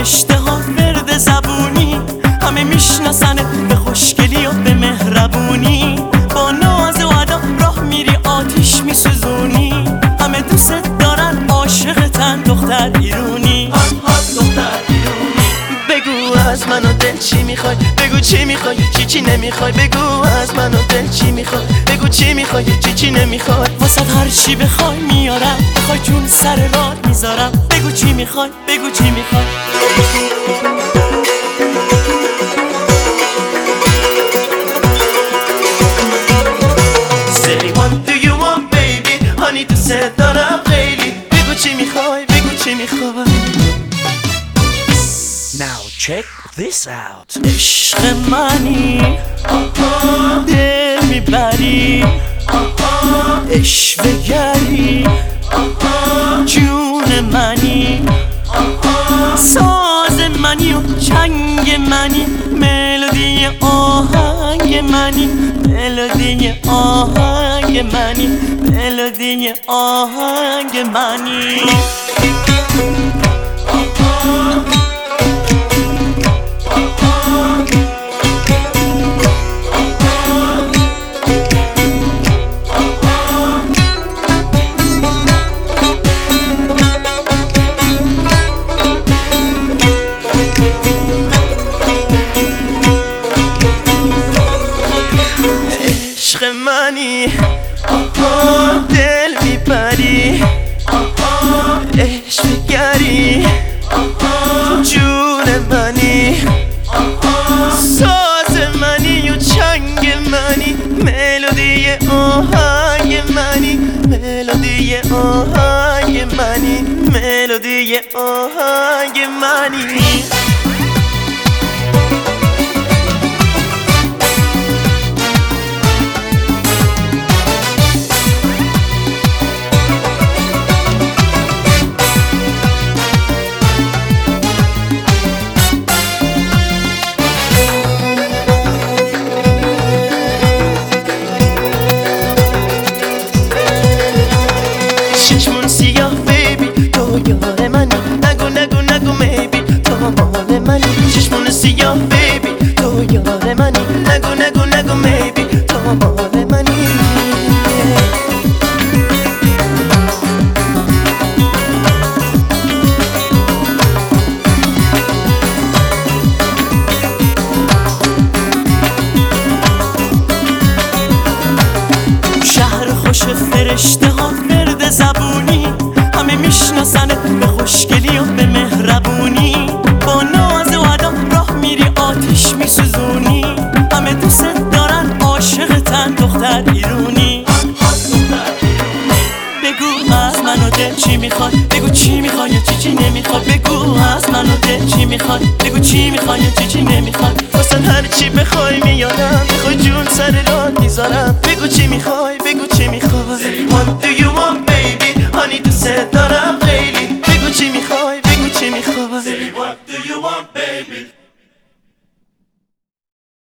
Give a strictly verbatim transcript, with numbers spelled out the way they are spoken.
فرشته ها ورد زبونی، همه میشناسنه به خوشگلی و به مهربونی. با ناز و ادا راه میری آتیش میسوزونی، همه دوست دارن عاشقتن دختر ایرونی. دختر ایرونی. بگو از من و دل چی میخوای، بگو چی میخوای چی چی نمیخوای. بگو از من و دل چی میخوای، بگو چی میخوای چی چی نمیخوای. واسه هر چی بخوای میارم، بخوای جون سر راه میذارم. بگو چی میخوای، بگو چی میخوای. Say what do you want baby، هانی دوست دارم خیلی. بگو چی میخوای، بگو چی میخوای. Now check this out. عشق منی دل میبری، عشوه گری جون منی. ساز منی و چنگ منی، ملودی آهنگ منی. ملودی آهنگ منی، ملودی آهنگ منی. عشق منی دل میبری، عشق گری جون منی. ساز منی و چنگ منی، ملودی آهنگ منی. ملودی آهنگ منی، ملودی آهنگ منی. چشمون سیاه بیبی تو یار منی، نگو نگو نگو میبی تو مال منی. چشمون سیاه بیبی تو یار منی، نگو نگو نگو میبی تو مال منی. شهر خوش فرشته ها ورد زبونی، همه میشناسنه به خوشگلی و به مهربونی. با ناز و ادا راه میری آتیش میسوزونی، همه دوست دارن عاشقتن دختر ایرونی. بگو از من و دل چی میخوای، بگو چی میخوای چی چی نمیخوای. بگو از من و دل چی میخوای، بگو چی میخوای چی چی نمیخوای. واسه هر چی بخوای میارم، بخوای جون سر راه میذارم. بگو چی میخوای، بگو چی میخوای.